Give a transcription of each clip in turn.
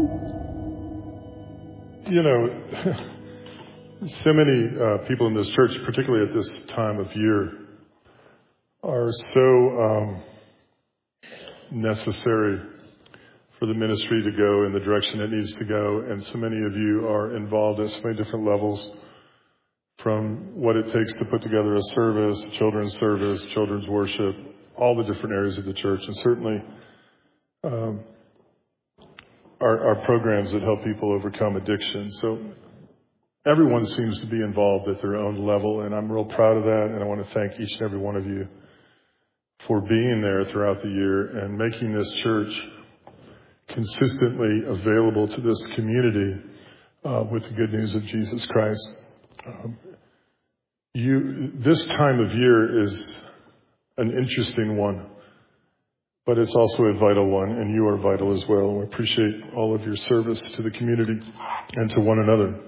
You know, so many people in this church, particularly at this time of year, are so necessary for the ministry to go in the direction it needs to go. And so many of you are involved at so many different levels, from what it takes to put together a service, children's worship, all the different areas of the church, and certainly our programs that help people overcome addiction. So everyone seems to be involved at their own level, and I'm real proud of that, and I want to thank each and every one of you for being there throughout the year and making this church consistently available to this community with the good news of Jesus Christ. This time of year is an interesting one, but it's also a vital one, and you are vital as well. We appreciate all of your service to the community and to one another.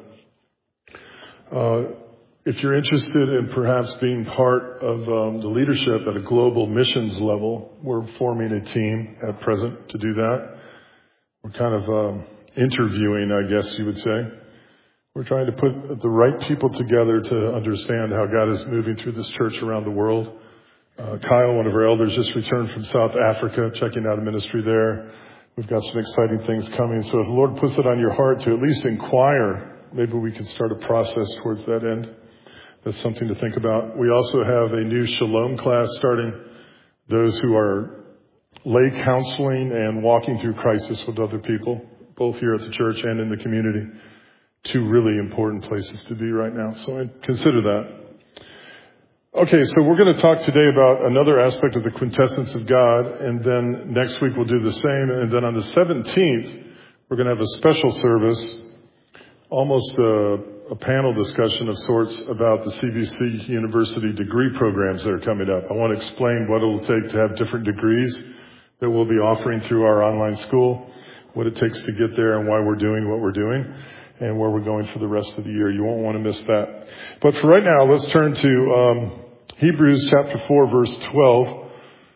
If you're interested in perhaps being part of the leadership at a global missions level, we're forming a team at present to do that. We're kind of interviewing, I guess you would say. We're trying to put the right people together to understand how God is moving through this church around the world. Kyle, one of our elders, just returned from South Africa, checking out a ministry there. We've got some exciting things coming. So if the Lord puts it on your heart to at least inquire, maybe we can start a process towards that end. That's something to think about. We also have a new Shalom class starting. Those who are lay counseling and walking through crisis with other people, both here at the church and in the community. Two really important places to be right now. So consider that. Okay, so we're going to talk today about another aspect of the quintessence of God, and then next week we'll do the same, and then on the 17th, we're going to have a special service, almost a panel discussion of sorts about the CBC University degree programs that are coming up. I want to explain what it will take to have different degrees that we'll be offering through our online school, what it takes to get there and why we're doing what we're doing, and where we're going for the rest of the year. You won't want to miss that. But for right now, let's turn to Hebrews chapter 4, verse 12,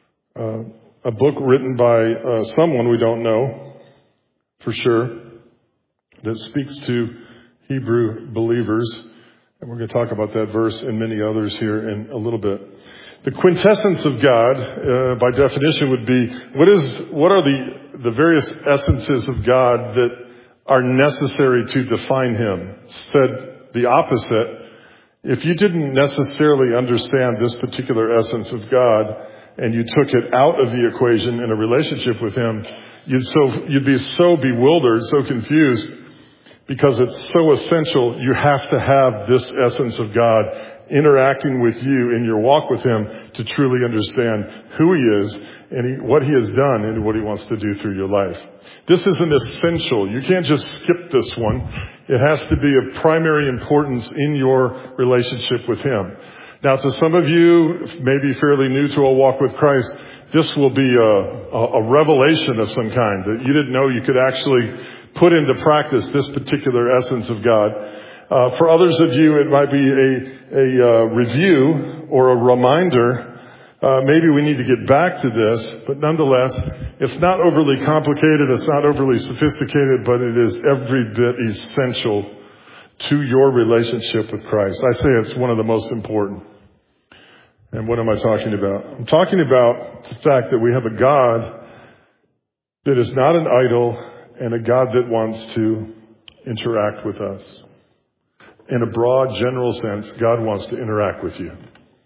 a book written by someone we don't know for sure that speaks to Hebrew believers. And we're going to talk about that verse and many others here in a little bit. The quintessence of God, by definition, would be what are the various essences of God that are necessary to define Him. Said the opposite, if you didn't necessarily understand this particular essence of God and you took it out of the equation in a relationship with Him, you'd be so bewildered, so confused, because it's so essential. You have to have this essence of God interacting with you in your walk with Him to truly understand who He is and what He has done and what He wants to do through your life. This is an essential. You can't just skip this one. It has to be of primary importance in your relationship with Him. Now, to some of you, maybe fairly new to a walk with Christ, this will be a revelation of some kind that you didn't know you could actually put into practice this particular essence of God. For others of you, it might be a review or a reminder. Maybe we need to get back to this, but nonetheless, it's not overly complicated, it's not overly sophisticated, but it is every bit essential to your relationship with Christ. I say it's one of the most important. And what am I talking about? I'm talking about the fact that we have a God that is not an idol and a God that wants to interact with us. In a broad, general sense, God wants to interact with you.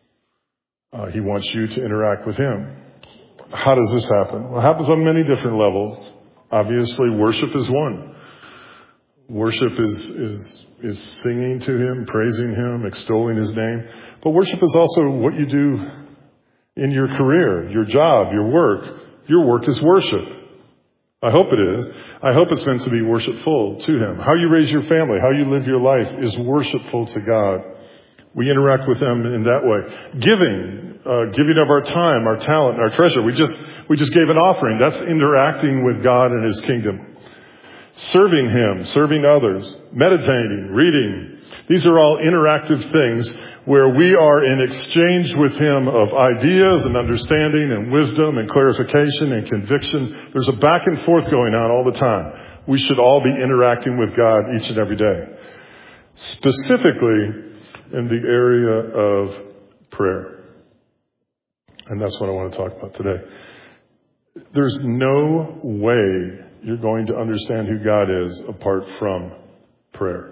He wants you to interact with Him. How does this happen? Well, it happens on many different levels. Obviously, worship is one. Worship is singing to Him, praising Him, extolling His name. But worship is also what you do in your career, your job, your work. Your work is worship. I hope it is. I hope it's meant to be worshipful to Him. How you raise your family, how you live your life is worshipful to God. We interact with Him in that way. Giving of our time, our talent, our treasure. We just gave an offering. That's interacting with God and His kingdom. Serving Him, serving others, meditating, reading. These are all interactive things where we are in exchange with Him of ideas and understanding and wisdom and clarification and conviction. There's a back and forth going on all the time. We should all be interacting with God each and every day. Specifically in the area of prayer. And that's what I want to talk about today. There's no way you're going to understand who God is apart from prayer.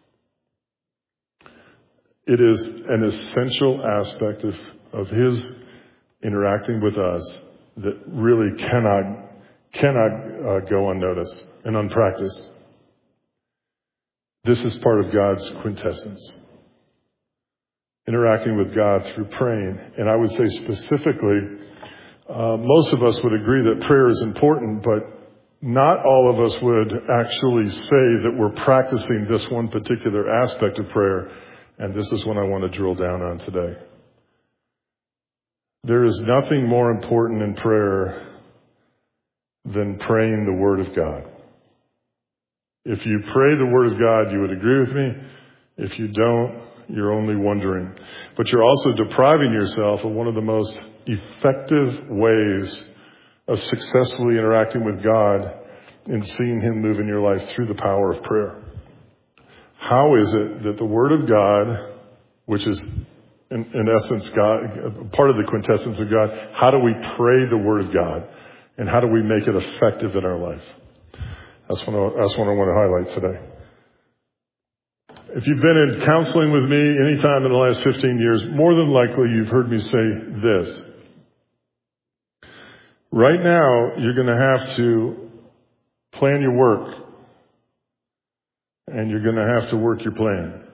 It is an essential aspect of His interacting with us that really cannot go unnoticed and unpracticed. This is part of God's quintessence. Interacting with God through praying. And I would say specifically, most of us would agree that prayer is important, but not all of us would actually say that we're practicing this one particular aspect of prayer. And this is what I want to drill down on today. There is nothing more important in prayer than praying the Word of God. If you pray the Word of God, you would agree with me. If you don't, you're only wondering. But you're also depriving yourself of one of the most effective ways of successfully interacting with God and seeing Him move in your life through the power of prayer. How is it that the Word of God, which is in essence God, part of the quintessence of God, how do we pray the Word of God? And how do we make it effective in our life? That's what I want to highlight today. If you've been in counseling with me any time in the last 15 years, more than likely you've heard me say this. Right now, you're going to have to plan your work. And you're going to have to work your plan.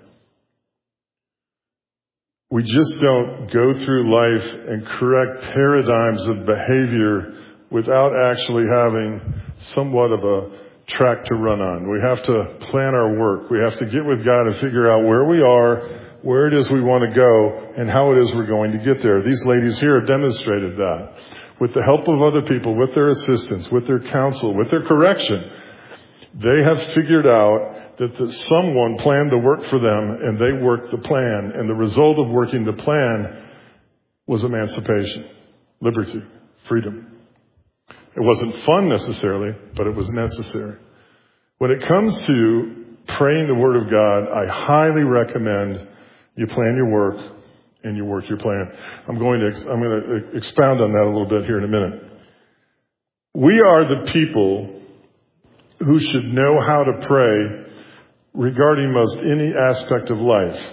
We just don't go through life and correct paradigms of behavior without actually having somewhat of a track to run on. We have to plan our work. We have to get with God and figure out where we are, where it is we want to go, and how it is we're going to get there. These ladies here have demonstrated that. With the help of other people, with their assistance, with their counsel, with their correction, they have figured out that someone planned the work for them, and they worked the plan. And the result of working the plan was emancipation, liberty, freedom. It wasn't fun necessarily, but it was necessary. When it comes to praying the Word of God, I highly recommend you plan your work and you work your plan. I'm going to expound on that a little bit here in a minute. We are the people who should know how to pray regarding most any aspect of life.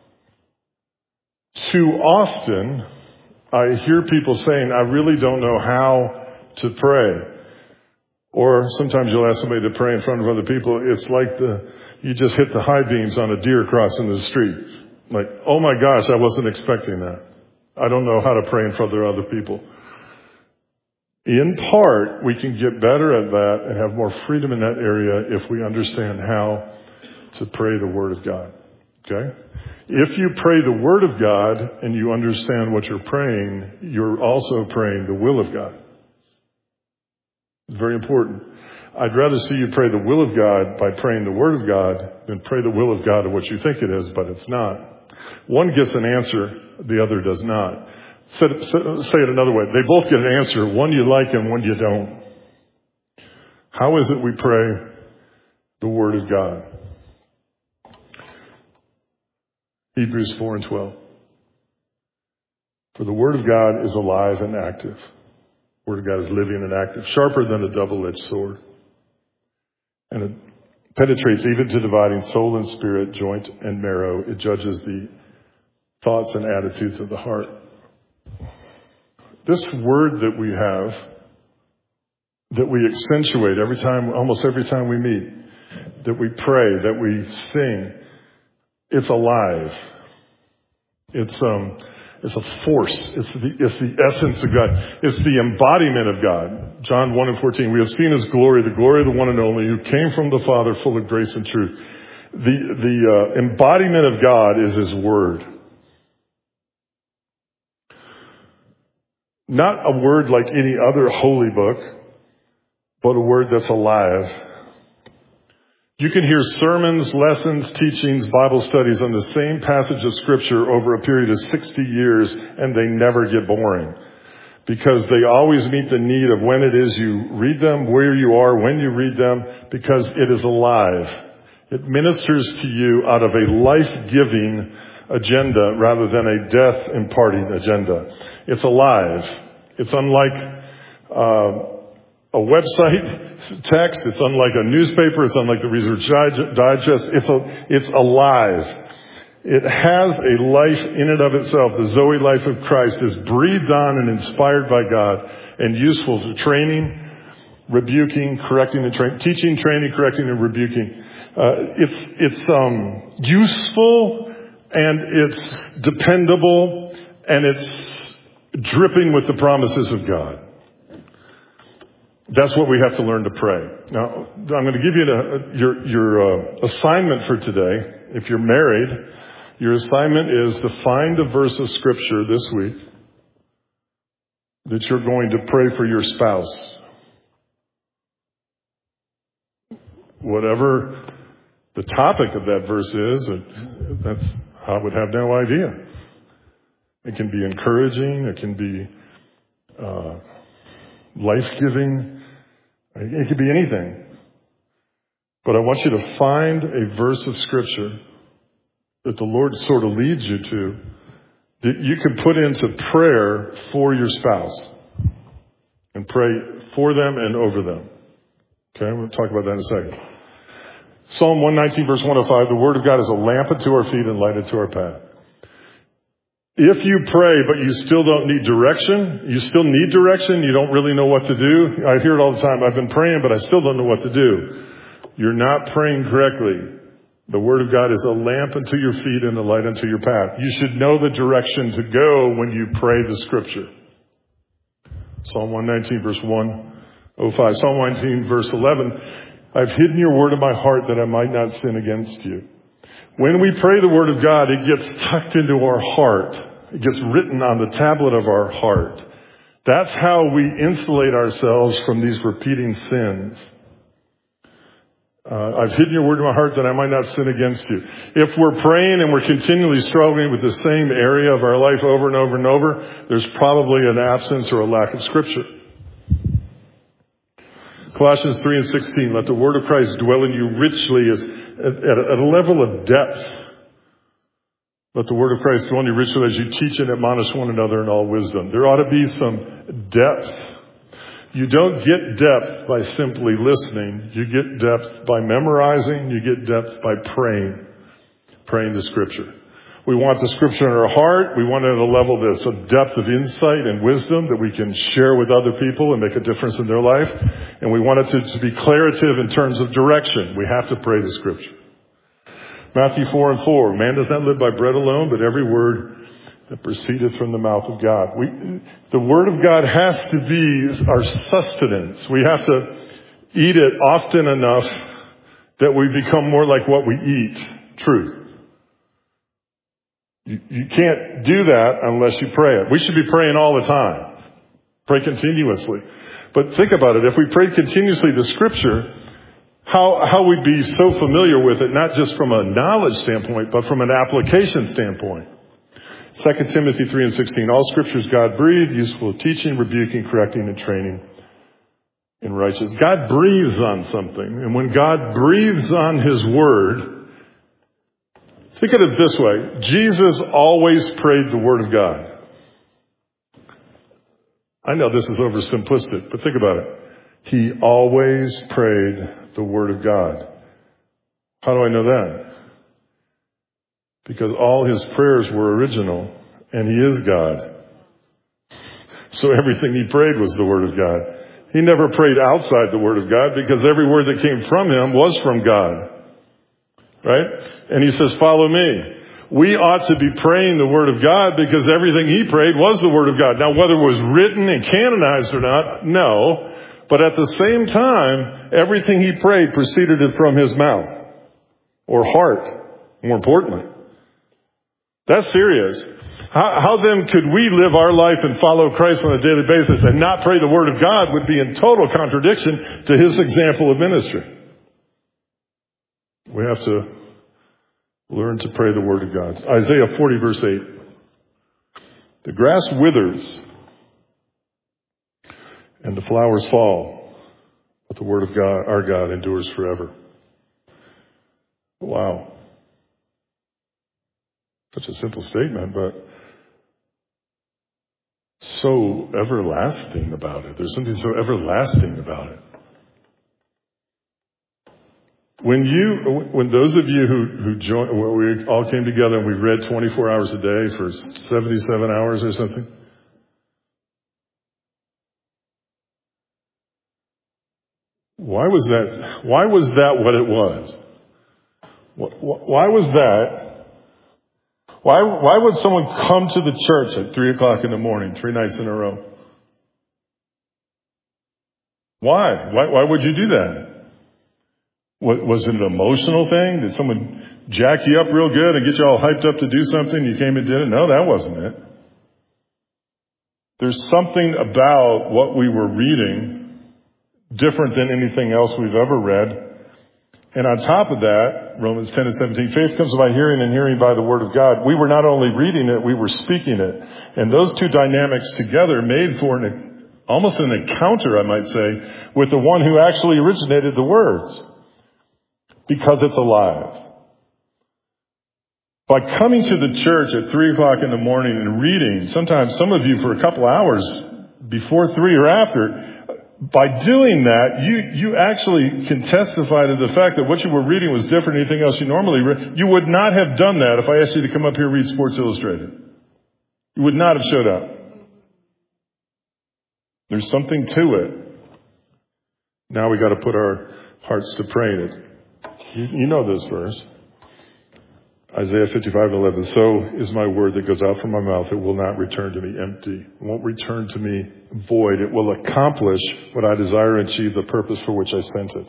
Too often, I hear people saying, I really don't know how to pray. Or sometimes you'll ask somebody to pray in front of other people. It's like you just hit the high beams on a deer crossing the street. Like, oh my gosh, I wasn't expecting that. I don't know how to pray in front of other people. In part, we can get better at that and have more freedom in that area if we understand how to pray the Word of God. Okay? If you pray the Word of God and you understand what you're praying, you're also praying the will of God. It's very important. I'd rather see you pray the will of God by praying the Word of God than pray the will of God of what you think it is, but it's not. One gets an answer, the other does not. Say it another way. They both get an answer. One you like and one you don't. How is it we pray the Word of God? Hebrews 4:12. For the Word of God is alive and active. The Word of God is living and active, sharper than a double-edged sword. And it penetrates even to dividing soul and spirit, joint and marrow. It judges the thoughts and attitudes of the heart. This word that we have, that we accentuate almost every time we meet, that we pray, that we sing, it's alive. It's a force. It's the essence of God. It's the embodiment of God. John 1:14. We have seen His glory, the glory of the one and only, who came from the Father, full of grace and truth. The embodiment of God is His Word. Not a word like any other holy book, but a word that's alive. You can hear sermons, lessons, teachings, Bible studies on the same passage of Scripture over a period of 60 years, and they never get boring. because they always meet the need of when it is you read them, where you are, when you read them, because it is alive. It ministers to you out of a life-giving agenda rather than a death-imparting agenda. It's alive. It's unlike a website text. It's unlike a newspaper. It's unlike the Research Digest. It's alive. It has a life in and of itself. The Zoe life of Christ is breathed on and inspired by God and useful to training, rebuking, correcting, and teaching, training, correcting, and rebuking. It's useful, and it's dependable, and it's dripping with the promises of God. That's what we have to learn to pray. Now, I'm going to give you your assignment for today. If you're married, your assignment is to find a verse of Scripture this week that you're going to pray for your spouse. Whatever the topic of that verse is, I would have no idea. It can be encouraging. It can be life-giving. It could be anything. But I want you to find a verse of Scripture that the Lord sort of leads you to that you can put into prayer for your spouse and pray for them and over them. Okay, we'll talk about that in a second. Psalm 119, verse 105, the Word of God is a lamp unto our feet and light unto our path. If you pray, but you still don't need direction, you still need direction, you don't really know what to do. I hear it all the time. I've been praying, but I still don't know what to do. You're not praying correctly. The Word of God is a lamp unto your feet and a light unto your path. You should know the direction to go when you pray the Scripture. Psalm 119, verse 105. Psalm 119, verse 11. I've hidden your word in my heart that I might not sin against you. When we pray the Word of God, it gets tucked into our heart. It gets written on the tablet of our heart. That's how we insulate ourselves from these repeating sins. I've hidden your word in my heart that I might not sin against you. If we're praying and we're continually struggling with the same area of our life over and over and over, there's probably an absence or a lack of Scripture. Colossians 3 and 16, let the word of Christ dwell in you richly at a level of depth. Let the word of Christ dwell in you richly as you teach and admonish one another in all wisdom. There ought to be some depth. You don't get depth by simply listening. You get depth by memorizing. You get depth by praying the Scripture. We want the Scripture in our heart. We want it at a level that's a depth of insight and wisdom that we can share with other people and make a difference in their life. And we want it to be declarative in terms of direction. We have to pray the Scripture. Matthew 4 and 4, man does not live by bread alone, but every word that proceedeth from the mouth of God. The Word of God has to be our sustenance. We have to eat it often enough that we become more like what we eat, truth. You can't do that unless you pray it. We should be praying all the time. Pray continuously. But think about it. If we pray continuously the Scripture, how we'd be so familiar with it, not just from a knowledge standpoint, but from an application standpoint. 2 Timothy 3 and 16, all Scripture is God-breathed, useful of teaching, rebuking, correcting, and training in righteousness. God breathes on something. And when God breathes on His Word, think of it this way. Jesus always prayed the Word of God. I know this is oversimplistic, but think about it. He always prayed the Word of God. How do I know that? Because all His prayers were original, and He is God. So everything He prayed was the Word of God. He never prayed outside the Word of God because every word that came from Him was from God. Right? And He says, follow me. We ought to be praying the Word of God because everything He prayed was the Word of God. Now, whether it was written and canonized or not, no. But at the same time, everything He prayed proceeded from His mouth or heart, more importantly. That's serious. How then could we live our life and follow Christ on a daily basis and not pray the Word of God would be in total contradiction to His example of ministry. We have to learn to pray the Word of God. Isaiah 40 verse 8. The grass withers and the flowers fall, but the word of God, our God, endures forever. Wow. Such a simple statement, but so everlasting about it. There's something so everlasting about it. When those of you who joined, we all came together and we read 24 hours a day for 77 hours or something. Why was that what it was? Why was that? Why would someone come to the church at 3 o'clock in the morning, 3 nights in a row? Why would you do that? Was it an emotional thing? Did someone jack you up real good and get you all hyped up to do something? You came and did it? No, that wasn't it. There's something about what we were reading different than anything else we've ever read. And on top of that, Romans 10 and 17, faith comes by hearing and hearing by the word of God. We were not only reading it, we were speaking it. And those two dynamics together made for almost an encounter, I might say, with the one who actually originated the words. Because it's alive. By coming to the church at 3 o'clock in the morning and reading, sometimes some of you for a couple hours before 3 or after, by doing that, you actually can testify to the fact that what you were reading was different than anything else you normally read. You would not have done that if I asked you to come up here and read Sports Illustrated. You would not have showed up. There's something to it. Now we got to put our hearts to praying. You know this verse. Isaiah 55:11. So is my word that goes out from my mouth. It will not return to me empty. It won't return to me void. It will accomplish what I desire and achieve the purpose for which I sent it.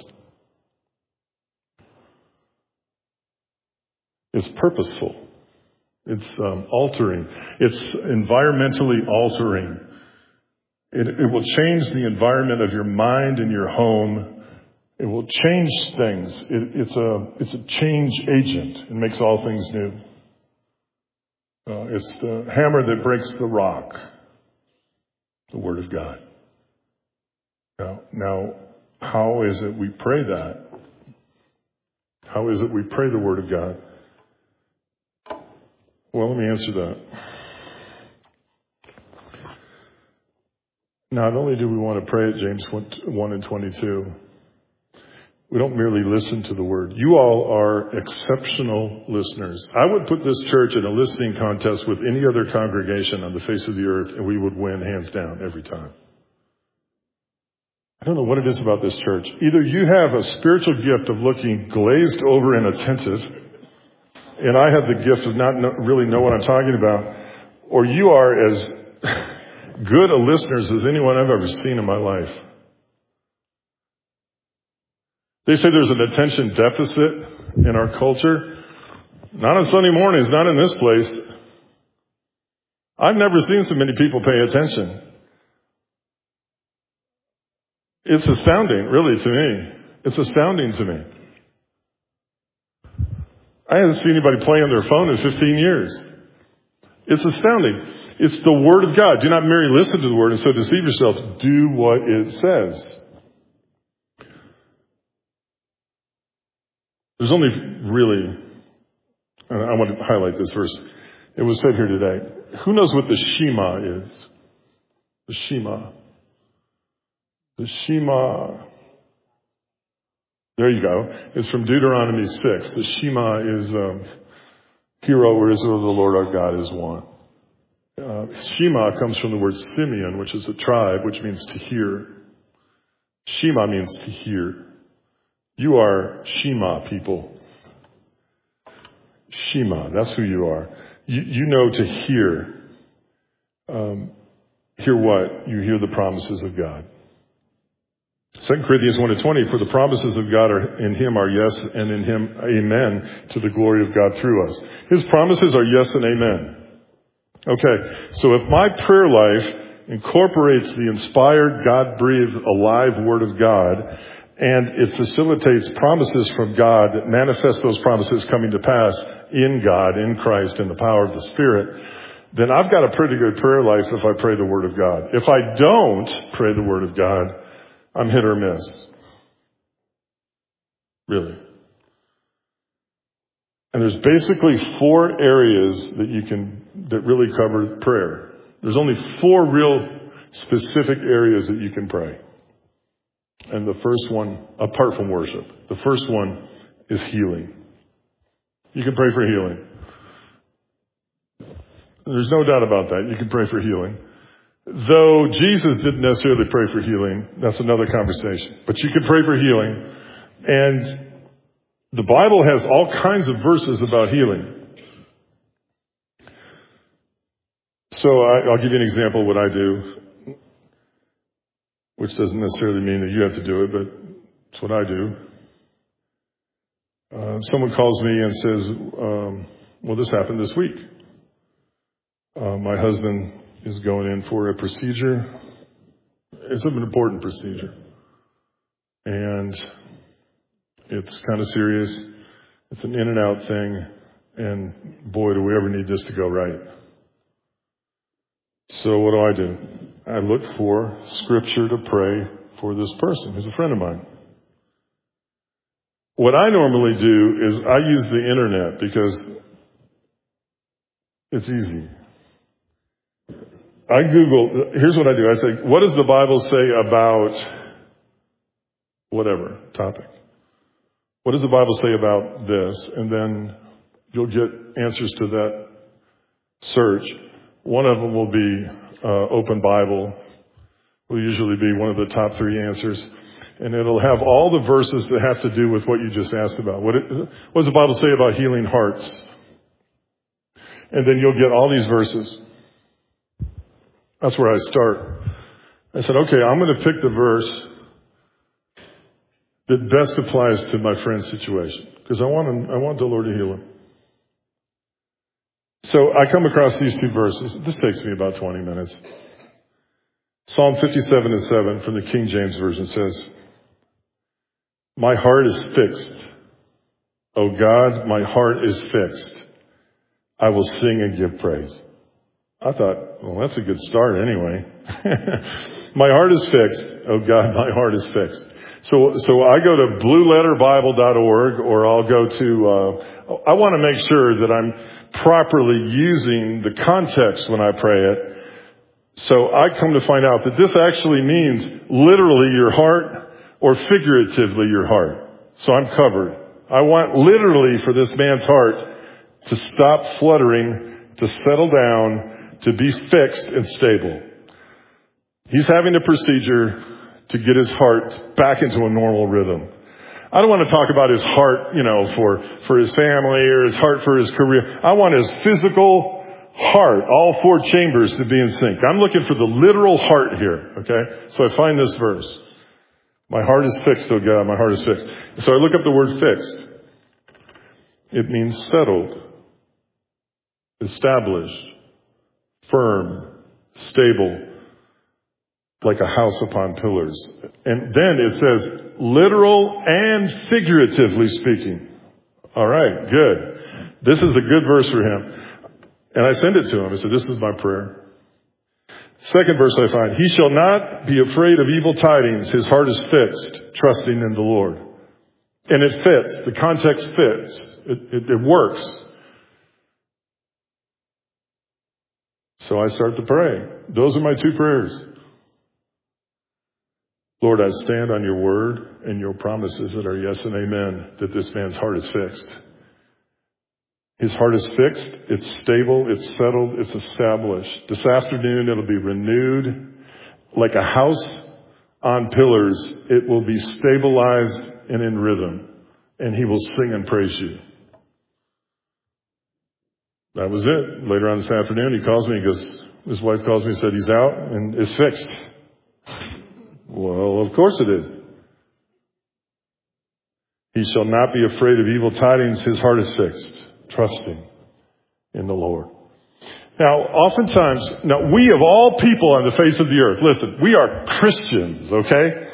It's purposeful. It's altering. It's environmentally altering. It will change the environment of your mind and your home. It will change things. It's a change agent. It makes all things new. It's the hammer that breaks the rock. The Word of God. Now, how is it we pray that? How is it we pray the Word of God? Well, let me answer that. Not only do we want to pray at James 1 and 22, we don't merely listen to the word. You all are exceptional listeners. I would put this church in a listening contest with any other congregation on the face of the earth, and we would win hands down every time. I don't know what it is about this church. Either you have a spiritual gift of looking glazed over and attentive, and I have the gift of not really know what I'm talking about, or you are as good a listeners as anyone I've ever seen in my life. They say there's an attention deficit in our culture. Not on Sunday mornings, not in this place. I've never seen so many people pay attention. It's astounding, really, to me. It's astounding to me. I haven't seen anybody play on their phone in 15 years. It's astounding. It's the Word of God. Do not merely listen to the Word and so deceive yourself. Do what it says. There's only really, and I want to highlight this verse. It was said here today. Who knows what the Shema is? The Shema. The Shema. There you go. It's from Deuteronomy 6. The Shema is, Hear, O Israel, the Lord our God is one. Shema comes from the word Simeon, which is a tribe, which means to hear. Shema means to hear. You are Shema people. Shema, that's who you are. You know to hear. Hear what? You hear the promises of God. 2 Corinthians 1:20, for the promises of God are in Him are yes, and in Him amen, to the glory of God through us. His promises are yes and amen. Okay, so if my prayer life incorporates the inspired, God-breathed, alive Word of God, and it facilitates promises from God that manifest those promises coming to pass in God, in Christ, in the power of the Spirit, then I've got a pretty good prayer life if I pray the Word of God. If I don't pray the Word of God, I'm hit or miss. Really. And there's basically 4 areas that really cover prayer. There's only 4 real specific areas that you can pray. And the first one, apart from worship, the first one is healing. You can pray for healing. There's no doubt about that. You can pray for healing. Though Jesus didn't necessarily pray for healing, that's another conversation. But you can pray for healing. And the Bible has all kinds of verses about healing. So I'll give you an example of what I do, which doesn't necessarily mean that you have to do it, but it's what I do. Someone calls me and says, well, this happened this week. My husband is going in for a procedure. It's an important procedure. And it's kind of serious. It's an in and out thing. And boy, do we ever need this to go right. So what do? I look for scripture to pray for this person who's a friend of mine. What I normally do is I use the internet because it's easy. I Google, here's what I do. I say, what does the Bible say about whatever topic? What does the Bible say about this? And then you'll get answers to that search. One of them will be Open Bible. Will usually be one of the top 3 answers. And it'll have all the verses that have to do with what you just asked about. What does the Bible say about healing hearts? And then you'll get all these verses. That's where I start. I said, okay, I'm going to pick the verse that best applies to my friend's situation. Because I want the Lord to heal him. So I come across these 2 verses. This takes me about 20 minutes. Psalm 57:7 from the King James Version says, my heart is fixed. O God, my heart is fixed. I will sing and give praise. I thought, well, that's a good start anyway. My heart is fixed. Oh God, my heart is fixed. So I go to blueletterbible.org, or I'll go to, I want to make sure that I'm properly using the context when I pray it. So I come to find out that this actually means literally your heart or figuratively your heart. So I'm covered. I want literally for this man's heart to stop fluttering, to settle down, to be fixed and stable. He's having a procedure to get his heart back into a normal rhythm. I don't want to talk about his heart, for his family or his heart for his career. I want his physical heart, all 4 chambers to be in sync. I'm looking for the literal heart here, okay? So I find this verse. My heart is fixed, oh God, my heart is fixed. So I look up the word fixed. It means settled, established, firm, stable, like a house upon pillars. And then it says literal and figuratively speaking. All right, good. This is a good verse for him. And I send it to him. I said, this is my prayer. Second verse I find, he shall not be afraid of evil tidings. His heart is fixed, trusting in the Lord. And it fits. The context fits. It works. So I start to pray. Those are my 2 prayers. Lord, I stand on your word and your promises that are yes and amen, that this man's heart is fixed. His heart is fixed, it's stable, it's settled, it's established. This afternoon it'll be renewed like a house on pillars. It will be stabilized and in rhythm, and he will sing and praise you. That was it. Later on this afternoon he calls me, his wife calls me and said he's out and it's fixed. Well, of course it is. He shall not be afraid of evil tidings. His heart is fixed, trusting in the Lord. Now, oftentimes, we of all people on the face of the earth, listen, we are Christians, okay?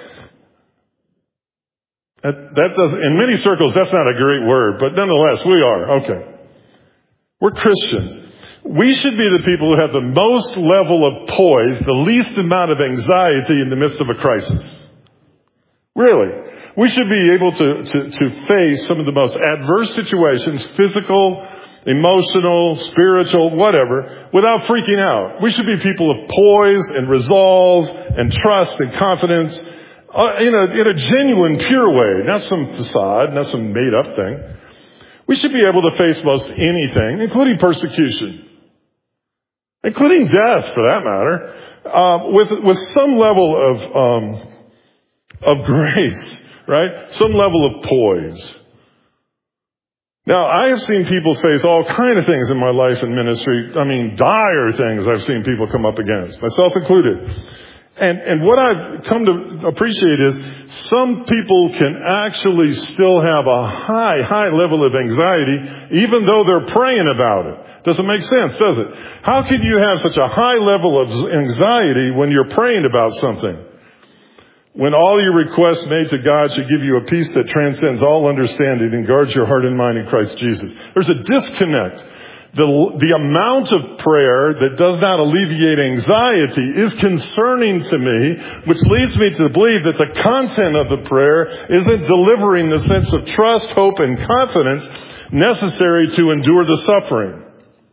That doesn't, in many circles, that's not a great word, but nonetheless, we are, okay. We're Christians. We should be the people who have the most level of poise, the least amount of anxiety in the midst of a crisis. Really. We should be able to face some of the most adverse situations, physical, emotional, spiritual, whatever, without freaking out. We should be people of poise and resolve and trust and confidence in a genuine, pure way, not some facade, not some made-up thing. We should be able to face most anything, including persecution, including death, for that matter, with some level of grace, right? Some level of poise. Now, I have seen people face all kind of things in my life and ministry. I mean, dire things I've seen people come up against, myself included. And what I've come to appreciate is some people can actually still have a high level of anxiety, even though they're praying about it. Doesn't make sense, does it? How can you have such a high level of anxiety when you're praying about something? When all your requests made to God should give you a peace that transcends all understanding and guards your heart and mind in Christ Jesus. There's a disconnect. The amount of prayer that does not alleviate anxiety is concerning to me, which leads me to believe that the content of the prayer isn't delivering the sense of trust, hope, and confidence necessary to endure the suffering.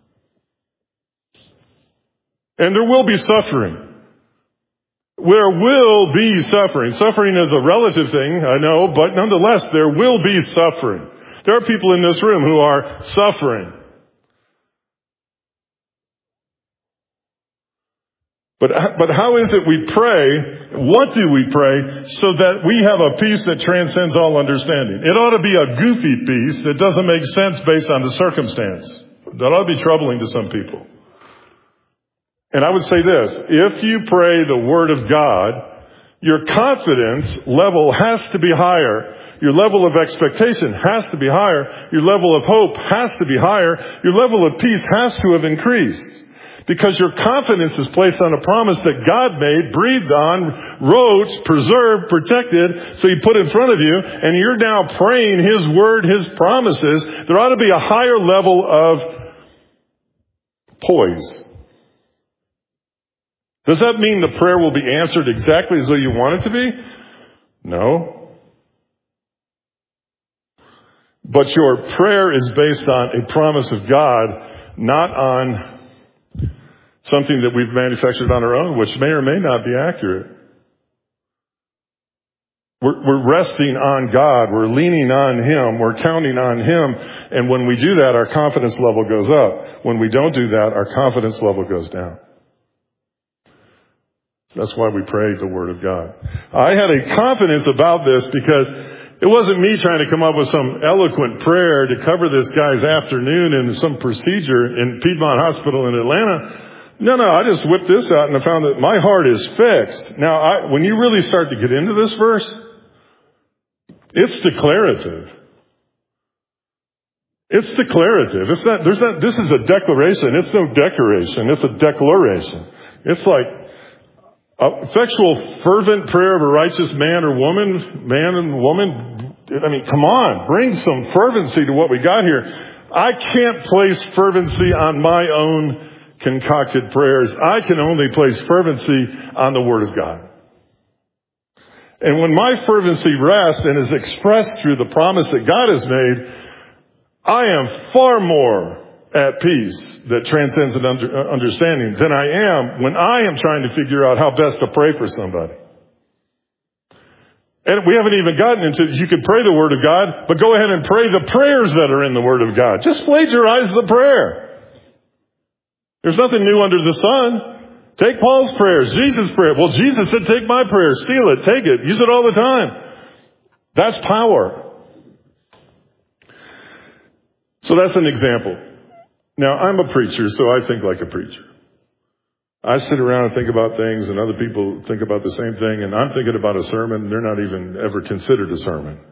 And there will be suffering. There will be suffering. Suffering is a relative thing, I know, but nonetheless, there will be suffering. There are people in this room who are suffering. But how is it we pray? What do we pray so that we have a peace that transcends all understanding? It ought to be a goofy peace that doesn't make sense based on the circumstance. That ought to be troubling to some people. And I would say this, if you pray the Word of God, your confidence level has to be higher. Your level of expectation has to be higher. Your level of hope has to be higher. Your level of peace has to have increased. Because your confidence is placed on a promise that God made, breathed on, wrote, preserved, protected, so He put in front of you, and you're now praying His Word, His promises. There ought to be a higher level of poise. Does that mean the prayer will be answered exactly as though you want it to be? No. But your prayer is based on a promise of God, not on something that we've manufactured on our own, which may or may not be accurate. We're resting on God. We're leaning on Him. We're counting on Him. And when we do that, our confidence level goes up. When we don't do that, our confidence level goes down. That's why we pray the Word of God. I had a confidence about this because it wasn't me trying to come up with some eloquent prayer to cover this guy's afternoon in some procedure in Piedmont Hospital in Atlanta. No, I just whipped this out and I found that my heart is fixed. Now, when you really start to get into this verse, it's declarative. It's declarative. This is a declaration. It's no decoration. It's a declaration. It's like effectual, fervent prayer of a righteous man or woman, man and woman. I mean, come on, bring some fervency to what we got here. I can't place fervency on my own concocted prayers. I can only place fervency on the Word of God. And when my fervency rests and is expressed through the promise that God has made, I am far more at peace that transcends an understanding than I am when I am trying to figure out how best to pray for somebody. And we haven't even gotten into, you can pray the Word of God, but go ahead and pray the prayers that are in the Word of God. Just plagiarize the prayer. There's nothing new under the sun. Take Paul's prayers, Jesus' prayer. Well, Jesus said, take my prayer, steal it, take it, use it all the time. That's power. So that's an example. Now, I'm a preacher, so I think like a preacher. I sit around and think about things, and other people think about the same thing, and I'm thinking about a sermon. They're not even ever considered a sermon.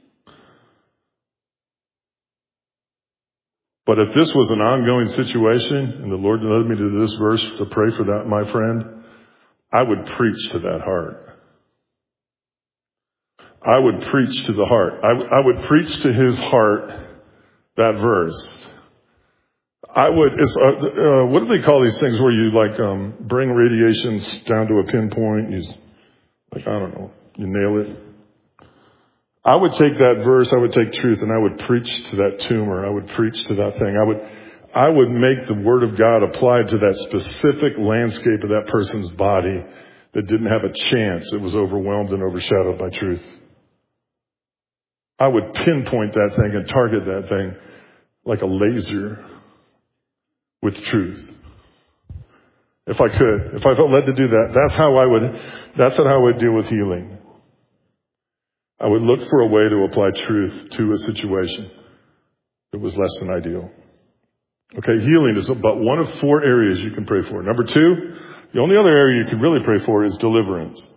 But if this was an ongoing situation, and the Lord led me to this verse to pray for that, my friend, I would preach to that heart. I would preach to the heart. I would preach to his heart that verse. I would, what do they call these things where you bring radiations down to a pinpoint? I don't know, you nail it. I would take that verse, I would take truth, and I would preach to that tumor. I would preach to that thing. I would make the Word of God applied to that specific landscape of that person's body that didn't have a chance. It was overwhelmed and overshadowed by truth. I would pinpoint that thing and target that thing like a laser with truth. If I could, if I felt led to do that, that's how I would deal with healing. I would look for a way to apply truth to a situation that was less than ideal. Okay, healing is about one of 4 areas you can pray for. Number 2, the only other area you can really pray for is deliverance.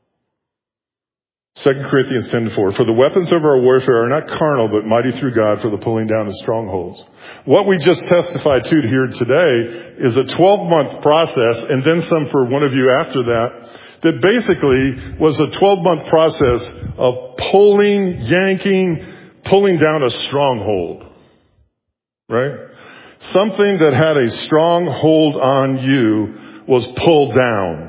2 Corinthians 10:4, for the weapons of our warfare are not carnal, but mighty through God for the pulling down of strongholds. What we just testified to here today is a 12-month process, and then some for one of you after that basically was a 12-month process of pulling down a stronghold. Right? Something that had a strong hold on you was pulled down.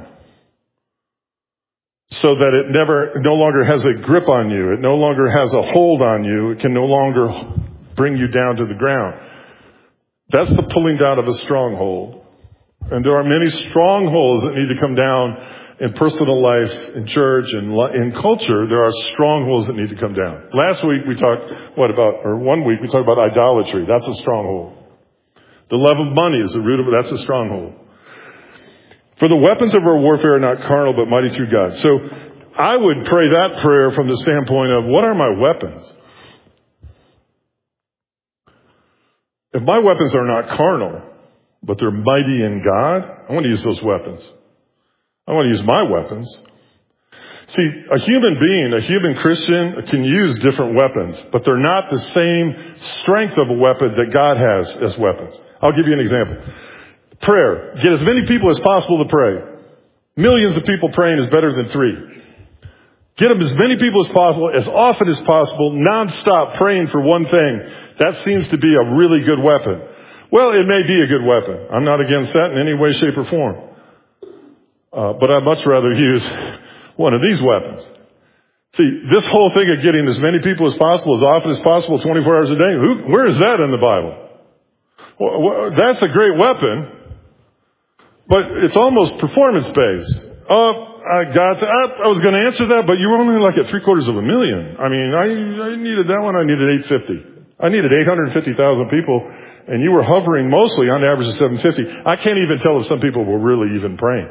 So that it no longer has a grip on you. It no longer has a hold on you. It can no longer bring you down to the ground. That's the pulling down of a stronghold. And there are many strongholds that need to come down in personal life, in church, and in culture. There are strongholds that need to come down. Last week we talked, 1 week we talked about idolatry. That's a stronghold. The love of money is the root of it. That's a stronghold. For the weapons of our warfare are not carnal, but mighty through God. So I would pray that prayer from the standpoint of, what are my weapons? If my weapons are not carnal, but they're mighty in God, I want to use those weapons. I want to use my weapons. See, a human being, a human Christian can use different weapons, but they're not the same strength of a weapon that God has as weapons. I'll give you an example. Prayer. Get as many people as possible to pray. Millions of people praying is better than 3. Get them as many people as possible, as often as possible, nonstop praying for one thing. That seems to be a really good weapon. Well, it may be a good weapon. I'm not against that in any way, shape, or form. But I'd much rather use one of these weapons. See, this whole thing of getting as many people as possible, as often as possible, 24 hours a day, where is that in the Bible? Well, that's a great weapon. But it's almost performance-based. I was going to answer that, but you were only like at 750,000. I mean, I needed that one. I needed 850. I needed 850,000 people, and you were hovering mostly on the average of 750. I can't even tell if some people were really even praying.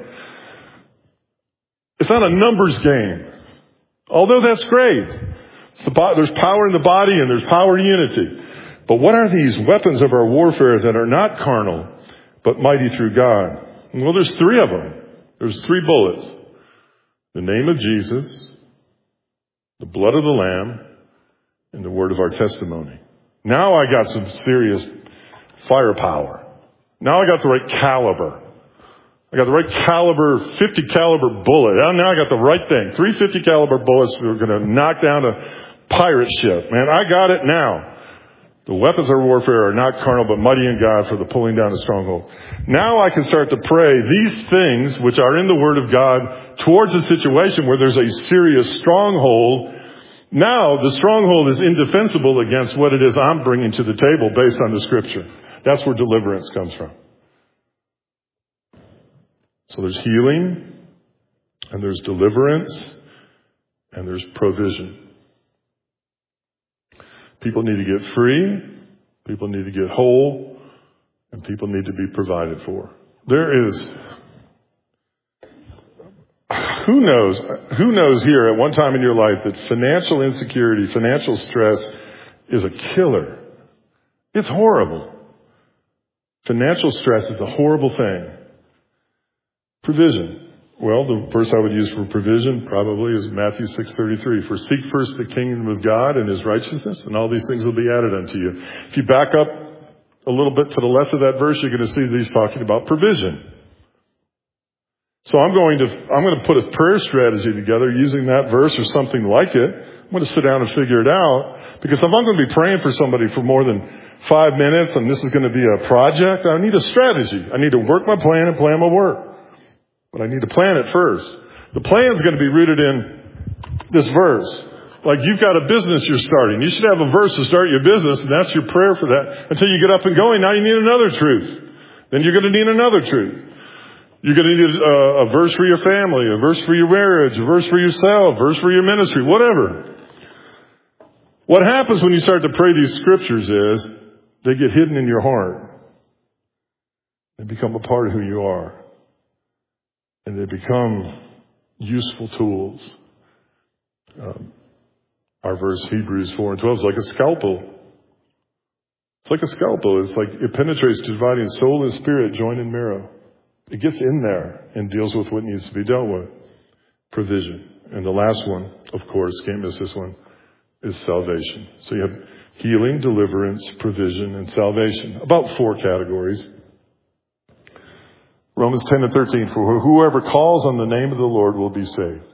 It's not a numbers game. Although that's great. There's power in the body and there's power in unity. But what are these weapons of our warfare that are not carnal, but mighty through God? Well, there's 3 of them. There's 3 bullets. The name of Jesus, the blood of the Lamb, and the word of our testimony. Now I got some serious firepower. Now I got the right caliber. I got the right caliber, 50 caliber bullet. Now I got the right thing. 350 caliber bullets that are going to knock down a pirate ship. Man, I got it now. The weapons of warfare are not carnal, but mighty in God for the pulling down of stronghold. Now I can start to pray these things which are in the Word of God towards a situation where there's a serious stronghold. Now the stronghold is indefensible against what it is I'm bringing to the table based on the Scripture. That's where deliverance comes from. So there's healing, and there's deliverance, and there's provision. People need to get free, people need to get whole, and people need to be provided for. There is, who knows here at one time in your life that financial insecurity, financial stress is a killer. It's horrible. Financial stress is a horrible thing. Provision. Well, the verse I would use for provision probably is Matthew 6:33. For seek first the kingdom of God and his righteousness, and all these things will be added unto you. If you back up a little bit to the left of that verse, you're going to see that he's talking about provision. So I'm going to put a prayer strategy together using that verse or something like it. going to sit down and figure it out, because if I'm going to be praying for somebody for more than 5 minutes and this is going to be a project, I need a strategy. I need to work my plan and plan my work. But I need to plan it first. The plan is going to be rooted in this verse. Like you've got a business you're starting. You should have a verse to start your business, and that's your prayer for that. Until you get up and going, now you need another truth. Then you're going to need another truth. You're going to need a verse for your family, a verse for your marriage, a verse for yourself, a verse for your ministry, whatever. What happens when you start to pray these scriptures is they get hidden in your heart. They become a part of who you are. And they become useful tools. Our verse, Hebrews 4:12, is like a scalpel. It's like a scalpel. It's like it penetrates, dividing soul and spirit, joint and marrow. It gets in there and deals with what needs to be dealt with. Provision. And the last one, of course, can't miss this one, is salvation. So you have healing, deliverance, provision, and salvation. About 4 categories. Romans 10:13, for whoever calls on the name of the Lord will be saved.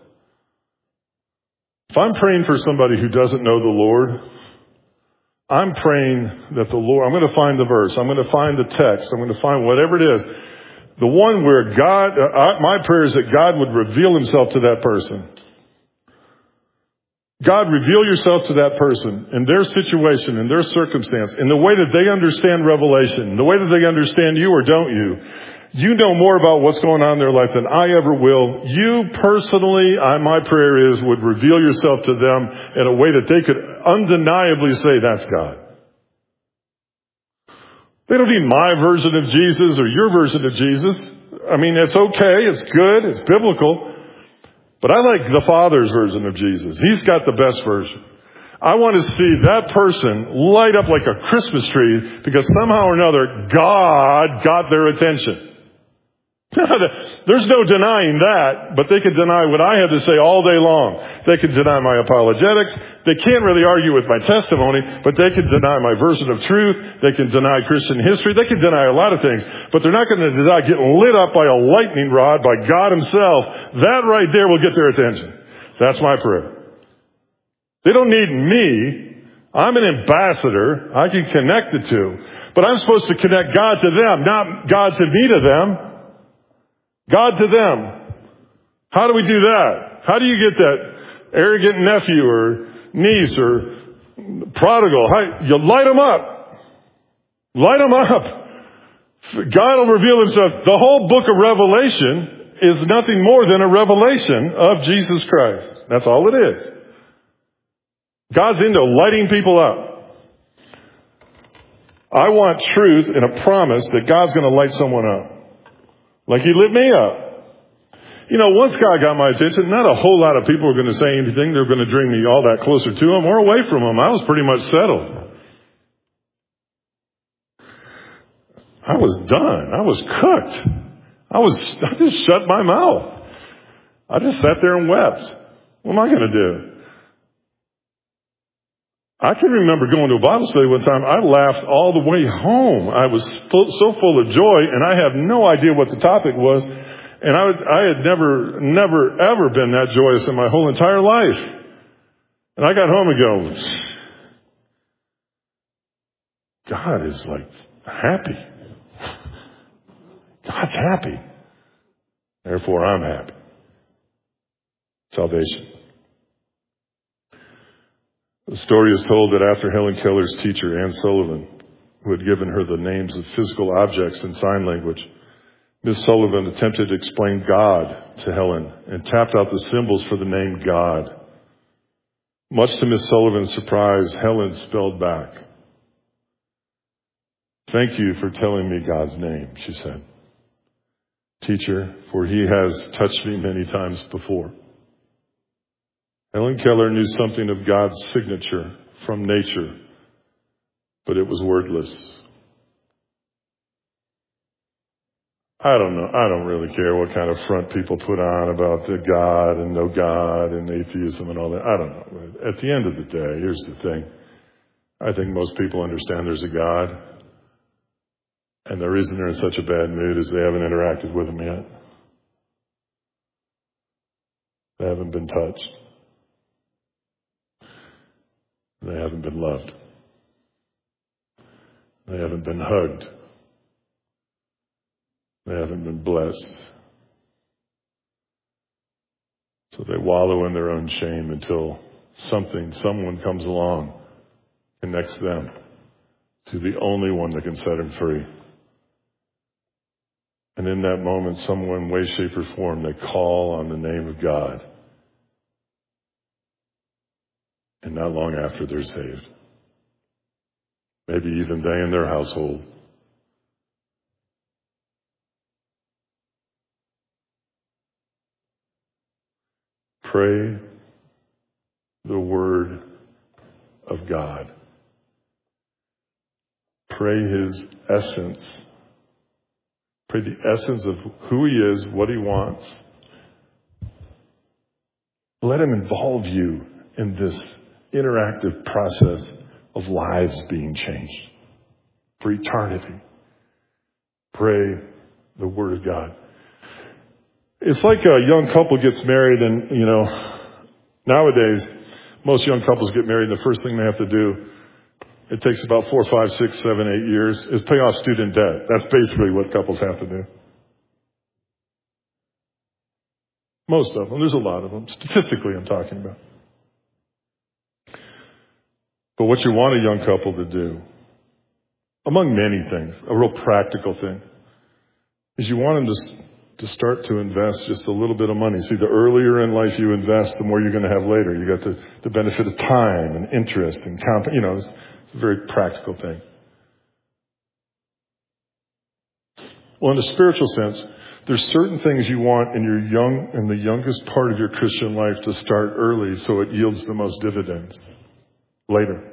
If I'm praying for somebody who doesn't know the Lord, I'm praying that the Lord, I'm going to find the verse, I'm going to find the text, I'm going to find whatever it is. The one where God, my prayer is that God would reveal himself to that person. God, reveal yourself to that person in their situation, in their circumstance, in the way that they understand revelation, the way that they understand you or don't you. You know more about what's going on in their life than I ever will. You personally, my prayer is, would reveal yourself to them in a way that they could undeniably say, that's God. They don't need my version of Jesus or your version of Jesus. I mean, it's okay, it's good, it's biblical. But I like the Father's version of Jesus. He's got the best version. I want to see that person light up like a Christmas tree because somehow or another God got their attention. There's no denying that, but they could deny what I have to say all day long. They could deny my apologetics. They can't really argue with my testimony, but they can deny my version of truth. They can deny Christian history. They can deny a lot of things, but they're not going to deny getting lit up by a lightning rod by God himself. That right there will get their attention. That's my prayer. They don't need me. I'm an ambassador. I can connect the two, but I'm supposed to connect God to them, not God to me to them. God to them. How do we do that? How do you get that arrogant nephew or niece or prodigal? You light them up. Light them up. God will reveal himself. The whole book of Revelation is nothing more than a revelation of Jesus Christ. That's all it is. God's into lighting people up. I want truth and a promise that God's going to light someone up. Like he lit me up. You know, once God got my attention, not a whole lot of people were going to say anything. They were going to bring me all that closer to him or away from him. I was pretty much settled. I was done. I was cooked. I just shut my mouth. I just sat there and wept. What am I going to do? I can remember going to a Bible study one time. I laughed all the way home. I was so full of joy, and I have no idea what the topic was. And I had never, ever been that joyous in my whole entire life. And I got home and go, God is like happy. God's happy. Therefore, I'm happy. Salvation. The story is told that after Helen Keller's teacher, Anne Sullivan, who had given her the names of physical objects in sign language, Miss Sullivan attempted to explain God to Helen and tapped out the symbols for the name God. Much to Miss Sullivan's surprise, Helen spelled back, "Thank you for telling me God's name," she said. "Teacher, for he has touched me many times before." Helen Keller knew something of God's signature from nature, but it was wordless. I don't know. I don't really care what kind of front people put on about the God and no God and atheism and all that. I don't know. At the end of the day, here's the thing. I think most people understand there's a God. And the reason they're in such a bad mood is they haven't interacted with him yet. They haven't been touched. They haven't been loved. They haven't been hugged. They haven't been blessed. So they wallow in their own shame until someone comes along, connects them to the only one that can set them free. And in that moment, someone, way, shape, or form, they call on the name of God. And not long after, they're saved. Maybe even they and their household. Pray the word of God. Pray his essence. Pray the essence of who he is, what he wants. Let him involve you in this interactive process of lives being changed for eternity. Pray the word of God. It's like a young couple gets married and, nowadays, most young couples get married and the first thing they have to do, it takes about 4, 5, 6, 7, 8 years, is pay off student debt. That's basically what couples have to do. Most of them. There's a lot of them. Statistically, I'm talking about. But what you want a young couple to do, among many things, a real practical thing, is you want them to start to invest just a little bit of money. See, the earlier in life you invest, the more you're going to have later. You got the benefit of time and interest and it's a very practical thing. Well, in a spiritual sense, there's certain things you want in the youngest part of your Christian life to start early so it yields the most dividends later.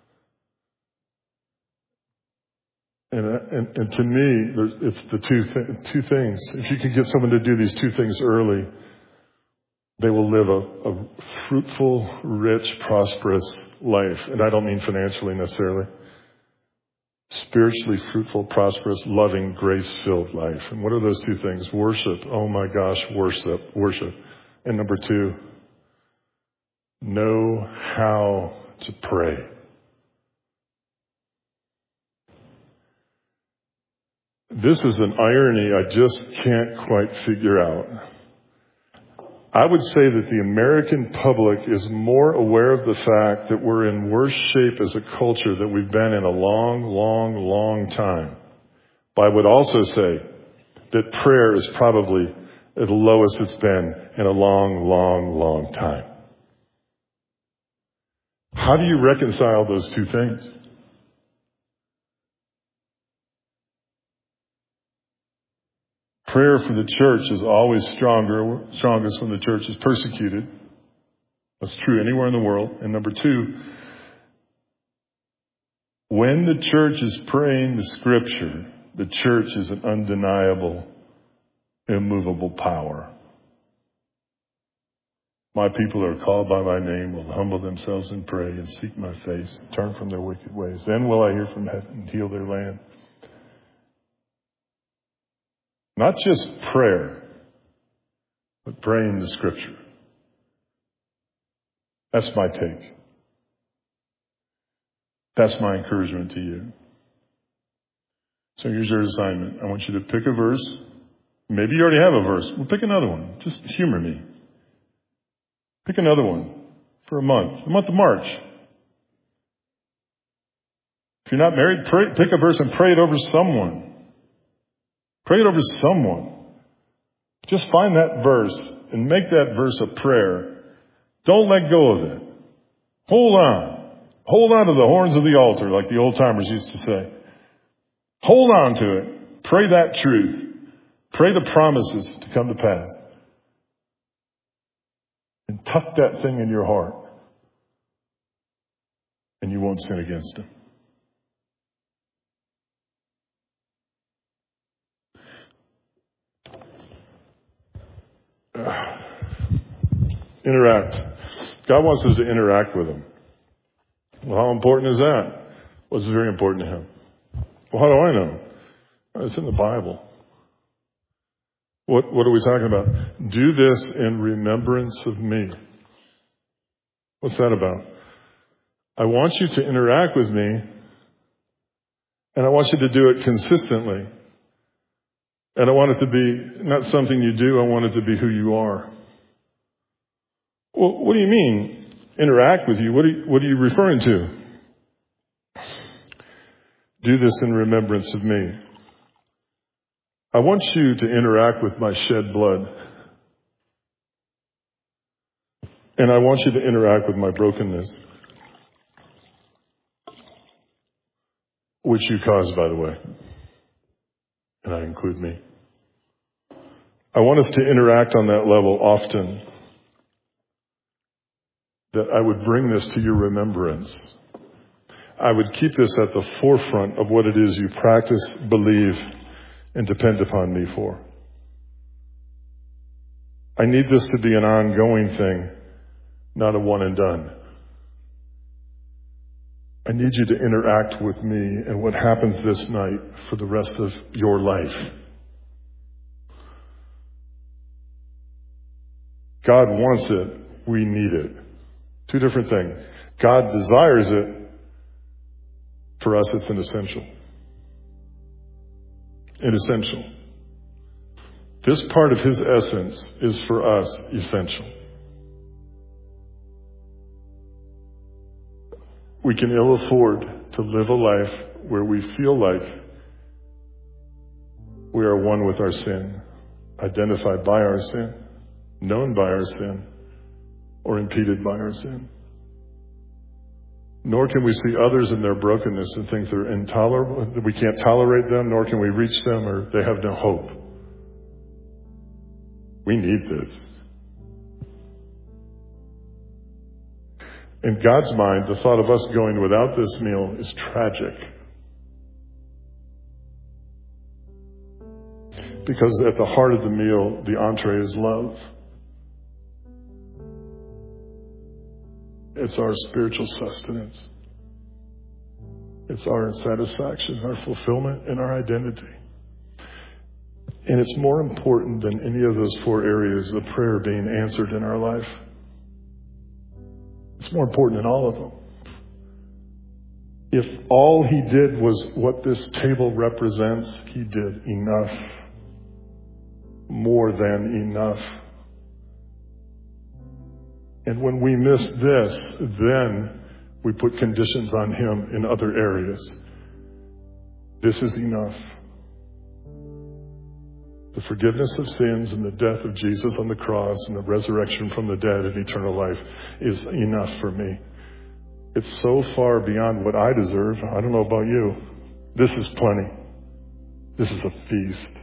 And to me, it's the two things. If you can get someone to do these two things early, they will live a fruitful, rich, prosperous life. And I don't mean financially necessarily. Spiritually fruitful, prosperous, loving, grace-filled life. And what are those two things? Worship. Oh my gosh, worship. And number 2, know how to pray. This is an irony I just can't quite figure out. I would say that the American public is more aware of the fact that we're in worse shape as a culture than we've been in a long, long, long time. But I would also say that prayer is probably at the lowest it's been in a long, long, long time. How do you reconcile those two things? Prayer for the church is always strongest when the church is persecuted. That's true anywhere in the world. And number 2, when the church is praying the scripture, the church is an undeniable, immovable power. My people are called by my name, will humble themselves and pray and seek my face, turn from their wicked ways. Then will I hear from heaven and heal their land. Not just prayer, but praying the scripture. That's my take. That's my encouragement to you. So here's your assignment. I want you to pick a verse. Maybe you already have a verse. Well, pick another one. Just humor me. Pick another one for a month. The month of March. If you're not married, pick a verse and pray it over someone. Pray it over someone. Just find that verse and make that verse a prayer. Don't let go of it. Hold on. Hold on to the horns of the altar, like the old timers used to say. Hold on to it. Pray that truth. Pray the promises to come to pass. And tuck that thing in your heart. And you won't sin against him. Interact. God wants us to interact with him. Well, how important is that? Well, it's very important to him. Well, how do I know? It's in the Bible. What are we talking about? Do this in remembrance of me. What's that about? I want you to interact with me, and I want you to do it consistently. And I want it to be not something you do, I want it to be who you are. Well, what do you mean, interact with you? What are you referring to? Do this in remembrance of me. I want you to interact with my shed blood. And I want you to interact with my brokenness. Which you caused, by the way. And I include me. I want us to interact on that level often. That I would bring this to your remembrance. I would keep this at the forefront of what it is you practice, believe, and depend upon me for. I need this to be an ongoing thing, not a one and done. I need you to interact with me and what happens this night for the rest of your life. God wants it. We need it. Two different things. God desires it. For us, it's an essential. An essential. This part of his essence is for us essential. We can ill afford to live a life where we feel like we are one with our sin, identified by our sin, known by our sin, or impeded by our sin. Nor can we see others in their brokenness and think they're intolerable, that we can't tolerate them, nor can we reach them, or they have no hope. We need this. In God's mind, the thought of us going without this meal is tragic. Because at the heart of the meal, the entree is love. It's our spiritual sustenance. It's our satisfaction, our fulfillment, and our identity. And it's more important than any of those four areas of prayer being answered in our life. It's more important than all of them. If all he did was what this table represents, he did enough. More than enough. And when we miss this, then we put conditions on him in other areas. This is enough. The forgiveness of sins and the death of Jesus on the cross and the resurrection from the dead and eternal life is enough for me. It's so far beyond what I deserve. I don't know about you. This is plenty. This is a feast.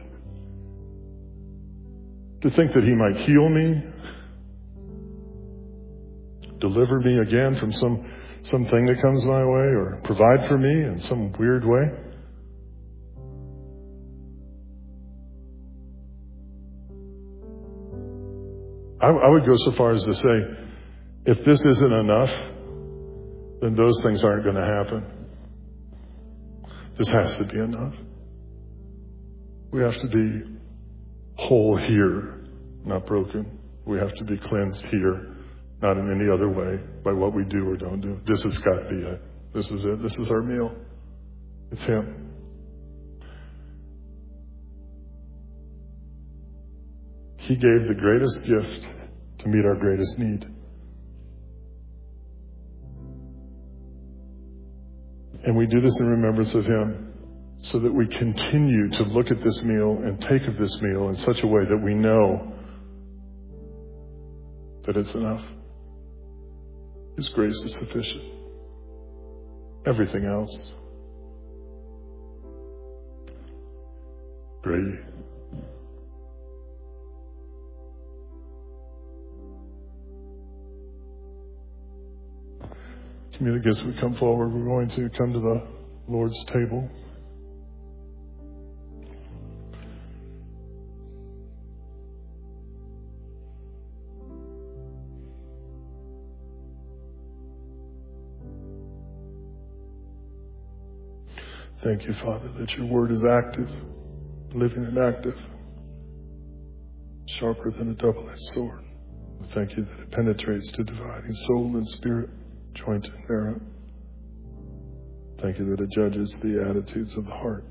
To think that he might heal me, deliver me again from something that comes my way, or provide for me in some weird way. I would go so far as to say, if this isn't enough, then those things aren't going to happen. This has to be enough. We have to be whole here, not broken. We have to be cleansed here, not in any other way, by what we do or don't do. This has got to be it. This is it. This is our meal. It's him. He gave the greatest gift to meet our greatest need. And we do this in remembrance of him so that we continue to look at this meal and take of this meal in such a way that we know that it's enough. His grace is sufficient. Everything else, gravy. Communicants would come forward. We're going to come to the Lord's table. Thank you, Father, that your word is active, living and active, sharper than a double-edged sword. Thank you that it penetrates to dividing soul and spirit, joint and marrow, thank you that it judges the attitudes of the heart.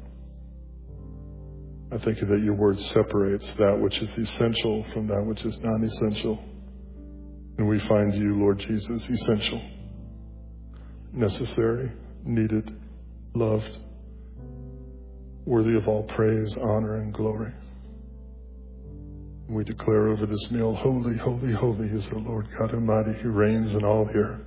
I thank you that your word separates that which is essential from that which is non-essential. And we find you, Lord Jesus, essential, necessary, needed, loved, worthy of all praise, honor, and glory. And we declare over this meal, holy, holy, holy is the Lord God Almighty who reigns in all the earth.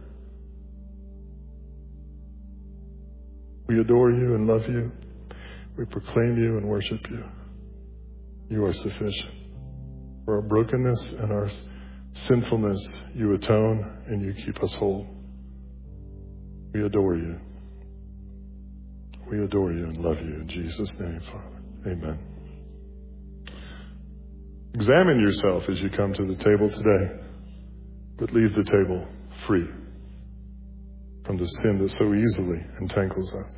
We adore you and love you. We proclaim you and worship you. You are sufficient. For our brokenness and our sinfulness, you atone and you keep us whole. We adore you. We adore you and love you in Jesus' name, Father. Amen. Examine yourself as you come to the table today, but leave the table free from the sin that so easily entangles us.